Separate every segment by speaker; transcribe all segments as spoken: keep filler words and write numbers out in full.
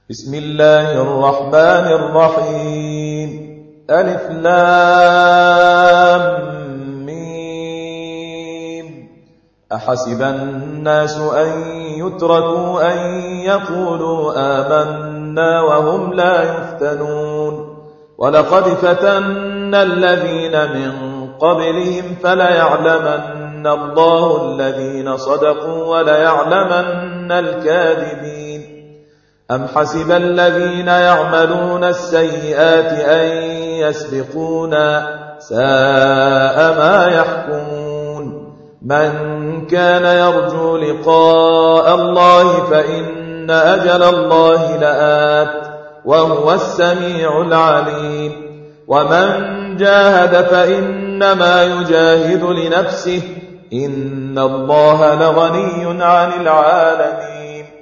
Speaker 1: بسم الله الرحمن الرحيم. ألف لام ميم. أحسب الناس أن يتركوا أن يقولوا آمنا وهم لا يفتنون. ولقد فتنا الذين من قبلهم فليعلمن الله الذين صدقوا وليعلمن الكاذبين. أم حسب الذين يعملون السيئات أن يسبقونا ساء ما يحكمون. من كان يرجو لقاء الله فإن أجل الله لآت وهو السميع العليم. ومن جاهد فإنما يجاهد لنفسه إن الله لغني عن العالمين.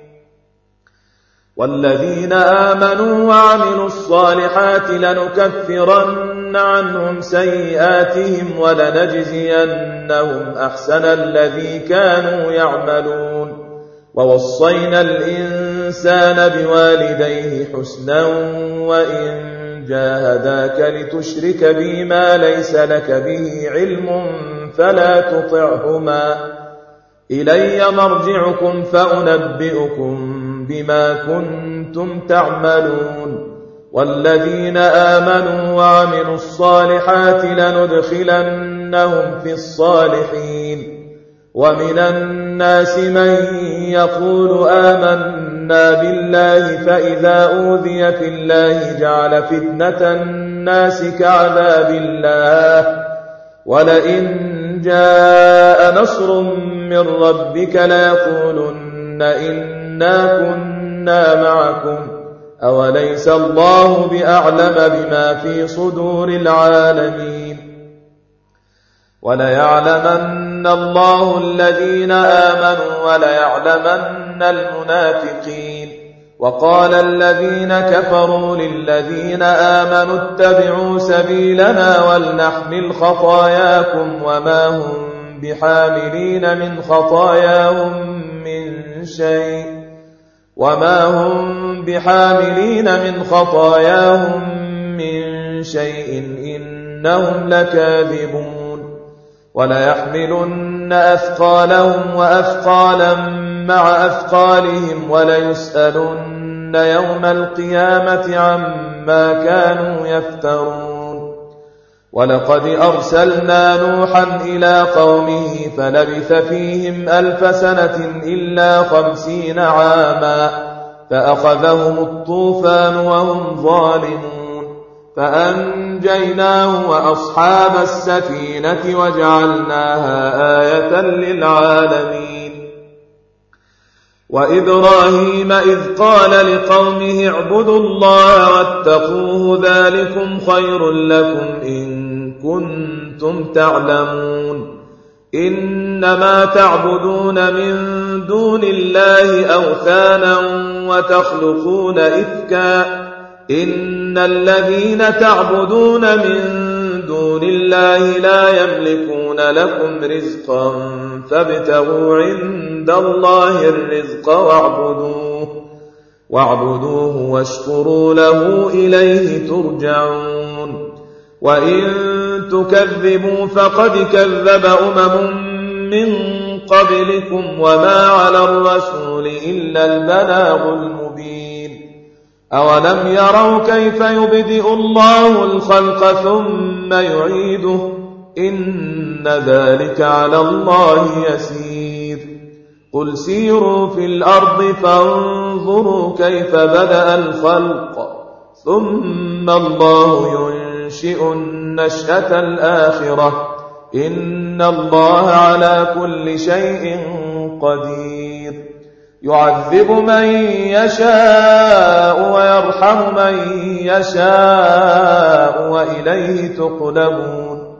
Speaker 1: والذين آمنوا وعملوا الصالحات لنكفرن عنهم سيئاتهم ولنجزينهم أحسن الذي كانوا يعملون. ووصينا الإنسان بوالديه حسنا وإن جاهداك لتشرك بي ما ليس لك به علم فلا تطعهما إلي مرجعكم فأنبئكم بما كنتم تعملون. والذين آمنوا وعملوا الصالحات لندخلنهم في الصالحين. ومن الناس من يقول آمنا بالله فإذا أوذي في الله جعل فتنة الناس كعذاب الله ولئن جاء نصر من ربك ليقولن إنا كنا معكم أوليس الله بأعلم بما في صدور العالمين. وليعلمن الله الذين آمنوا وليعلمن المنافقين. وقال الذين كفروا للذين آمنوا اتبعوا سبيلنا ولنحمل خطاياكم وما هم بحاملين من خطاياهم من شيء وما هم بحاملين من خطاياهم من شيء إنهم لكاذبون. وليحملن أثقالهم وأثقالا مع أثقالهم وليسألن يوم القيامة عما كانوا يفترون. ولقد أرسلنا نوحا إلى قومه فلبث فيهم ألف سنة إلا خمسين عاما فأخذهم الطوفان وهم ظالمون فأنجيناه وأصحاب السفينة وجعلناها آية للعالمين. وإبراهيم إذ قال لقومه اعبدوا الله واتقوه ذلكم خير لكم إن كنتم تعلمون. إنما تعبدون من دون الله أوثانا وتخلقون إفكا إن الذين تعبدون من دون الله لا يملكون لكم رزقا فابتغوا عند الله الرزق واعبدوه واعبدوه واشكروا له إليه ترجعون. وإن تكذبوا فقد كذب أمم من قبلكم وما على الرسول إلا البلاغ المبين. أولم يروا كيف يبدئ الله الخلق ثم يعيده إن ذلك على الله يسير. قل سيروا في الأرض فانظروا كيف بدأ الخلق ثم الله ينشئ النشأة الآخرة إن الله على كل شيء قدير. يعذب من يشاء ويرحم من يشاء وإليه تقلبون.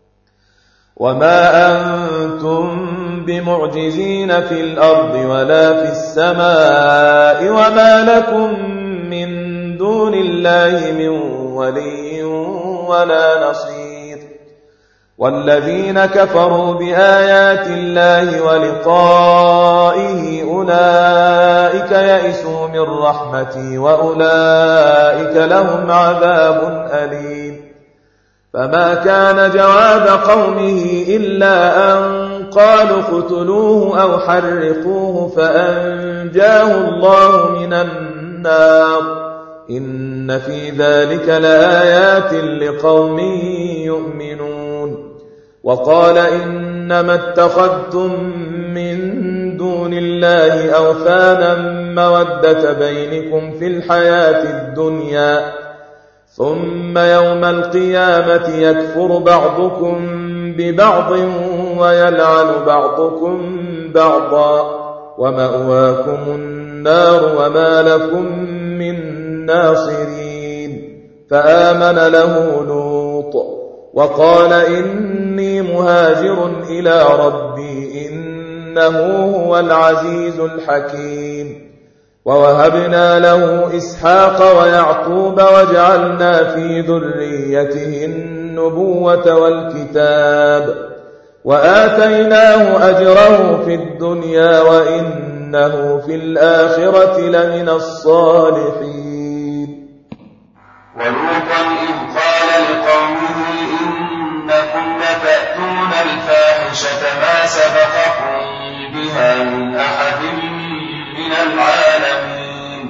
Speaker 1: وما أنتم بمعجزين في الأرض ولا في السماء وما لكم من دون الله من ولي ولا نصير. والذين كفروا بآيات الله ولقائه أولئك يئسوا من رحمتي وأولئك لهم عذاب أليم فما كان جواب قومه إلا أن قالوا اقتلوه أو حرقوه فأنجاه الله من النار إن في ذلك لآيات لقوم يؤمنون وقال إنما اتخذتم من دون الله أوثانا مودة بينكم في الحياة الدنيا ثم يوم القيامة يكفر بعضكم ببعض ويلعن بعضكم بعضا ومأواكم النار وما لكم من ناصرين فآمن له لوط وقال إني مهاجر إلى ربي إنه هو العزيز الحكيم ووهبنا له إسحاق ويعقوب وجعلنا في ذريته النبوة والكتاب وآتيناه أجره في الدنيا وإنه في الآخرة لمن الصالحين.
Speaker 2: ولوطا إذ قال لقومه إنكم لتأتون الفاحشة ما سبقكم بها من أحد من العالمين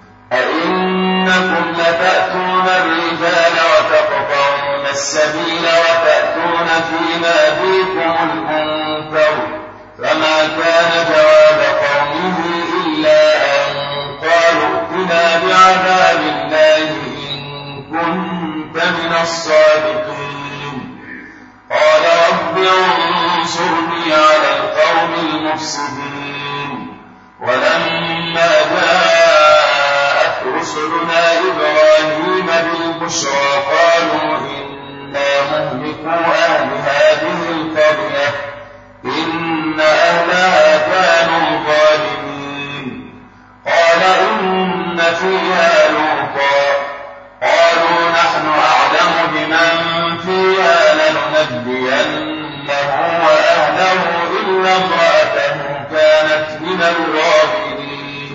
Speaker 2: أئنكم لتأتون الرجال وتقطعون السبيل وتأتون في ناديكم المنكر فما كان جواب قومه إلا أن قالوا ائتنا بعذاب الله إن كنت من الصادقين قال رب انصرني على القوم المفسدين ولما جاءت رسلنا إبراهيم بالبشرى قالوا إنا مهلكوا أهل هذه القرية إن أهلها كانوا ظالمين قال إن فيها لوطا قالوا نحن أعلم بمن فيها لننجينه وأهله إلا امرأته كانت من الغابرين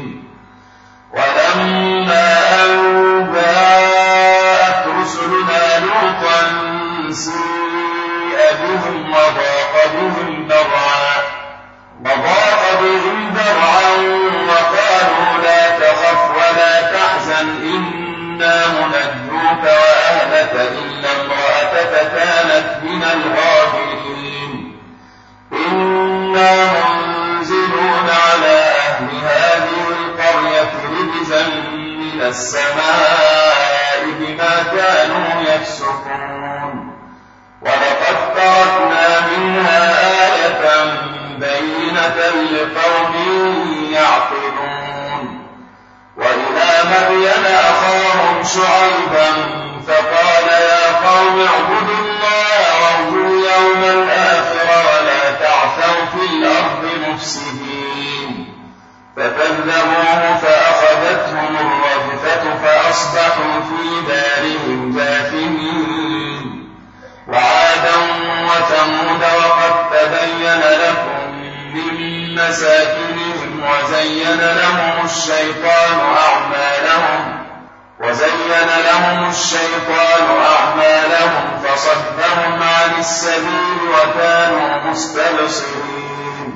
Speaker 2: ولما أن جاءت رسلنا لوطا سيء بهم وضاق بهم ذرعا وضاق بهم ذرعا وقالوا لا تخف ولا تحزن إنا منجوك وأهلك إلا امرأتك كانت من الغابرين إنا منزلون على أهل هذه القرية رجزا من السماء بما كانوا يفسقون ولقد تركنا منها آية بينة لقوم يعقلون وإلى مدين أخاهم شعيبا فقال يا قوم اعبدوا الله وارجوا اليوم الآخر ولا تعثوا في الأرض مفسدين فكذبوه فأخذتهم الرجفة فأصبحوا في دارهم جاثمين وعادا وثمود وقد تبين لكم من مساكنهم وزين لهم الشيطان أعمالهم وزين لهم الشيطان أعمالهم فصدهم عن السبيل وكانوا مستبصرين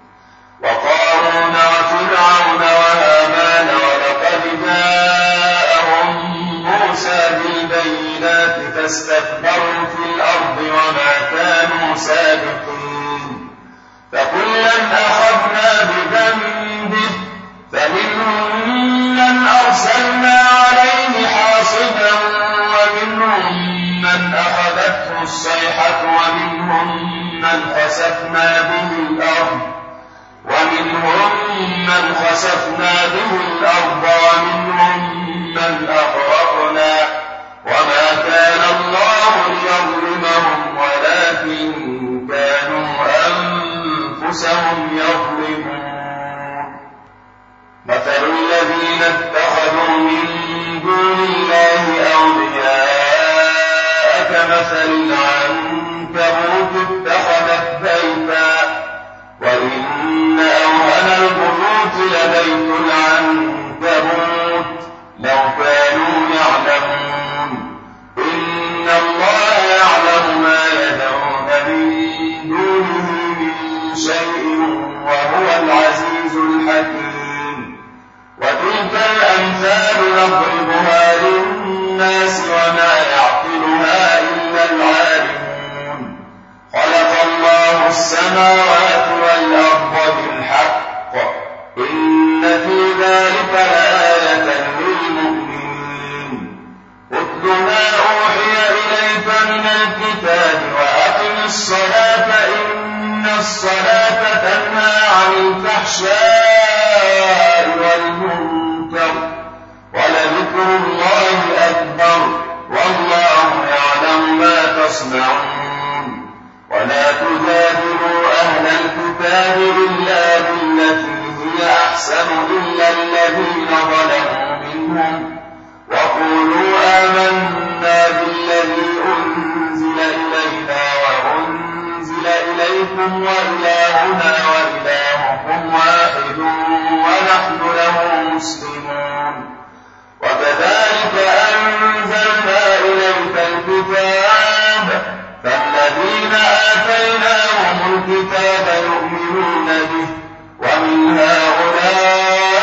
Speaker 2: وقارون وفرعون وهامان ولقد جاءهم موسى بالبينات فاستكبروا في الأرض وما كانوا سابقين فكلا أخذنا بذنبه فمنهم من أرسلنا عليه حاصبا ومنهم من أخذته الصيحة ومنهم من خسفنا به الأرض ومنهم من خسفنا به الأرض ومنهم من أغرقنا وما كان الله ليظلمهم ولكن كانوا أنفسهم يظلمون مثل الذين اتخذوا من دون الله أولياء كمثل العنكبوت والجبال نضربها للناس وما يعقلها إلا العالمون خلق الله السماوات والأرض بالحق إن في ذلك لآية للمؤمنين اتل ما أوحي إليك من الكتاب وأقم الصلاة إن الصلاة تنهى عن الفحشاء والمنكر ولذكر الله أكبر والله يعلم ما تصنعون ولا تجادلوا أهل الكتاب إلا بالتي هي أحسن إلا الذين ظلموا منهم وقولوا آمنا بالذي أنزل إلينا وأنزل إليكم وإلهنا وإلهكم واحد ونحن له مسلمون وكذلك أنزلنا إليك الكتاب فالذين آتيناهم الكتاب يؤمنون به ومن هؤلاء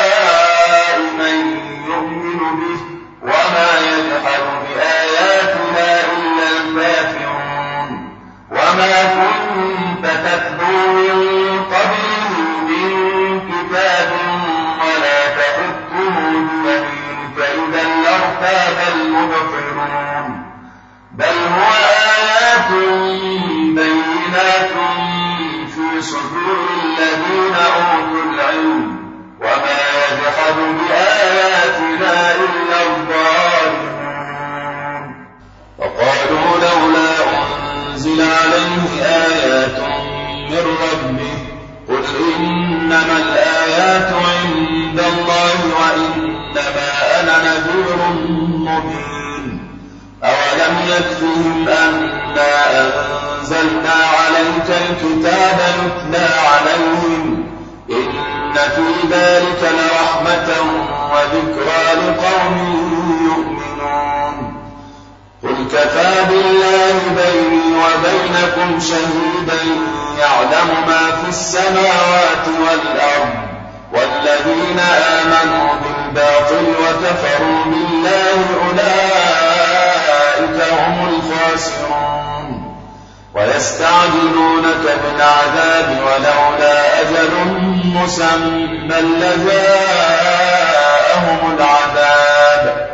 Speaker 2: من يؤمن به وما يجحد بآياتنا إلا الكافرون وما كنت تتلو من قبله من كتاب ولا تخطه بيمينك إذا لارتاب المبطلون بل هو آيات بينات في صدور الذين أوتوا العلم وما يجحد بآياتنا إلا الظالمون وقالوا لولا أنزل عليه آيات من ربه قل إنما الآيات عند الله وإنما أنا نذير مبين أولم يكفهم أنا أنزلنا عليك الكتاب يتلى عليهم إن في ذلك لرحمة وذكرى لقوم يؤمنون قل كفى بالله بيني وبينكم شهيدا يعلم ما في السماوات والأرض والذين آمنوا بالباطل وكفروا بالله أولئك هم الخاسرون ويستعجلونك بالعذاب ولولا أجل مسمى لجاءهم العذاب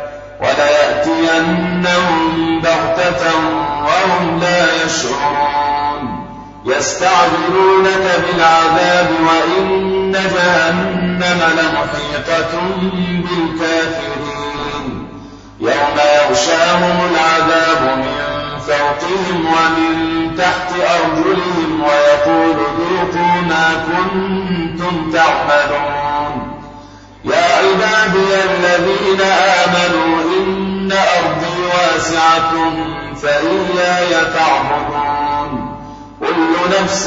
Speaker 2: وليأتينهم بغتة وهم لا يشعرون يستعجلونك بالعذاب وإن جهنم لمحيطة بالكافرين يوم يغشاهم العذاب من فوقهم ومن تحت أرجلهم ويقول ذوقوا ما كنتم تعملون يا عبادي الذين آمنوا إن أرضي واسعة فإياي فاعبدون كل نفس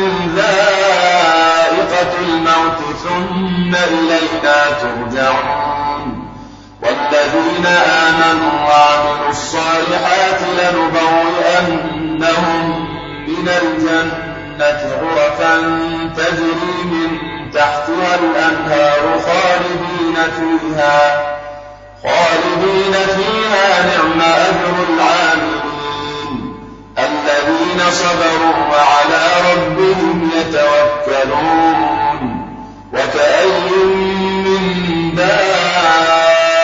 Speaker 2: ذائقة الموت ثم إلينا ترجعون والذين آمنوا وعملوا الصالحات لنبوئنهم من الجنة غرفا تجري من تحتها الأنهار خالدين فيها خالدين فيها نعم أجر العاملين الذين صبروا وعلى ربهم يتوكلون وكأي من دابة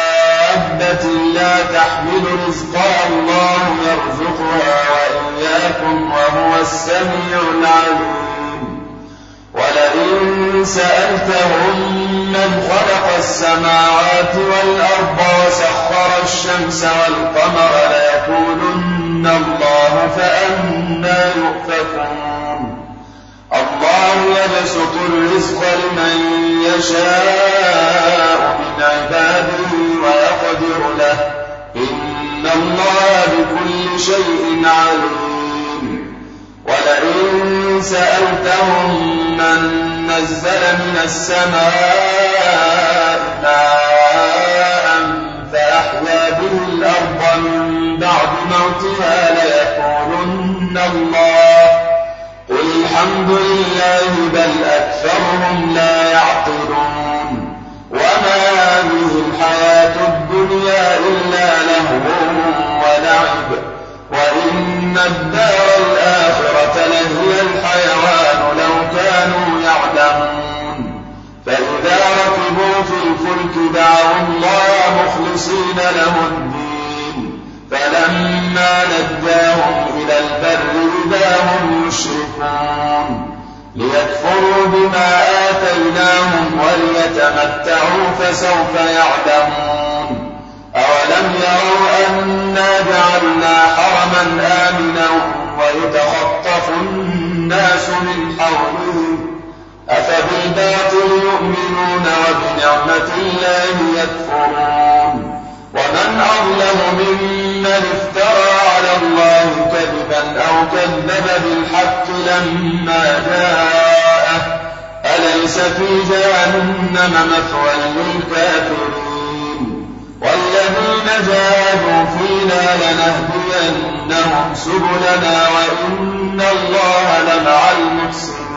Speaker 2: لا تحمل رزقها الله يرزقها وإياكم وهو السميع العليم ولئن سألتهم من خلق السماوات والأرض وسخر الشمس والقمر ليقولن الله فأنى يؤفكون الله يبسط الرزق لمن يشاء من عباده ويقدر له إن الله بكل شيء عليم ولئن سألتهم من نزل من السماء ماء فأحيا به الأرض من بعد موتها ليقولن الله قل الحمد لله بل أكثرهم لا يعقلون وما هذه الحياة الدنيا
Speaker 3: الدار الآخرة لهي الحيوان لو كانوا يعلمون فإذا ركبوا في الفلك دعوا الله مخلصين له الدين فلما نجاهم إلى البر إذا هم يشركون ليكفروا بما آتيناهم وليتمتعوا فسوف يعلمون أولم يروا أنا جعلنا حرما آمنا ويتخطف الناس من حولهم أفبالباطل يؤمنون وبنعمة الله يكفرون ومن أظلم ممن افترى على الله كذبا أو كذب بالحق لما جاءه أليس في جهنم مثوى للكافرين والذين جاهدوا فينا لنهدينهم سبلنا وإن الله لمع المحسنين